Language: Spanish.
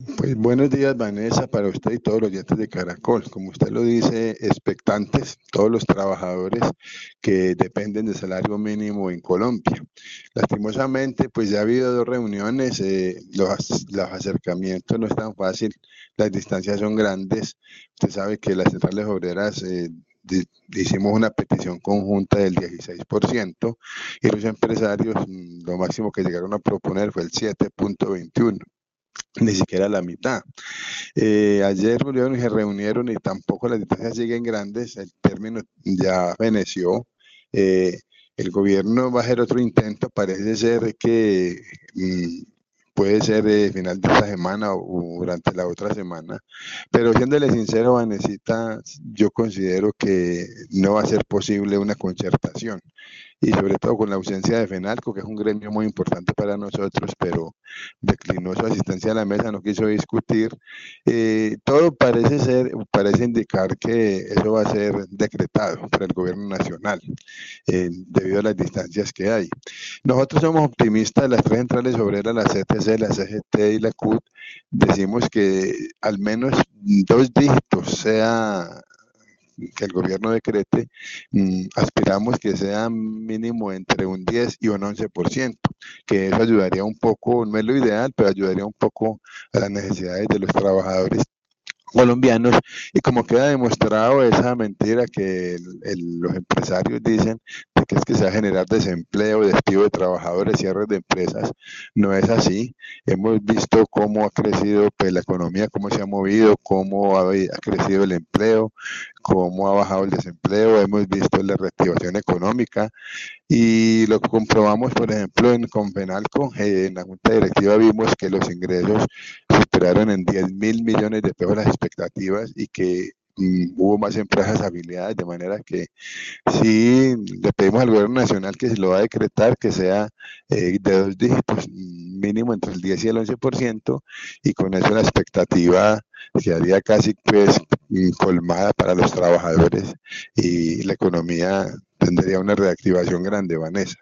Pues buenos días, Vanessa, para usted y todos los oyentes de Caracol. Como usted lo dice, expectantes todos los trabajadores que dependen del salario mínimo en Colombia. Lastimosamente, pues ya ha habido dos reuniones, los acercamientos no es tan fácil, las distancias son grandes. Usted sabe que las centrales obreras hicimos una petición conjunta del 16% y los empresarios lo máximo que llegaron a proponer fue el 7,21, ni siquiera la mitad. Ayer se reunieron y tampoco las distancias siguen grandes, el término ya feneció. Eh, el gobierno va a hacer otro intento, parece ser que puede ser final de esta semana o durante la otra semana, pero siéndole sincero, Vanesita, yo considero que no va a ser posible una concertación y sobre todo con la ausencia de FENALCO, que es un gremio muy importante para nosotros, pero declinó su asistencia a la mesa, no quiso discutir. Todo parece indicar que eso va a ser decretado por el gobierno nacional, debido a las distancias que hay. Nosotros somos optimistas, las tres centrales obreras, la CTC, la CGT y la CUT, decimos que al menos dos dígitos sea que el gobierno decrete, aspiramos que sea mínimo entre un 10 y un 11%, que eso ayudaría un poco, no es lo ideal, pero ayudaría un poco a las necesidades de los trabajadores colombianos, y como queda demostrado esa mentira que los empresarios dicen de que es que se va a generar desempleo, despido de trabajadores, cierres de empresas, no es así. Hemos visto cómo ha crecido pues, la economía, cómo se ha movido, cómo ha crecido el empleo, cómo ha bajado el desempleo, hemos visto la reactivación económica y lo comprobamos, por ejemplo, en Confenalco, en la Junta Directiva vimos que los ingresos superaron en 10.000 millones de pesos las expectativas y que hubo más empresas afiliadas, de manera que sí le pedimos al gobierno nacional que se lo va a decretar, que sea de dos dígitos, mínimo entre el 10 y el 11%, y con eso la expectativa quedaría casi pues colmada para los trabajadores y la economía tendría una reactivación grande, Vanessa.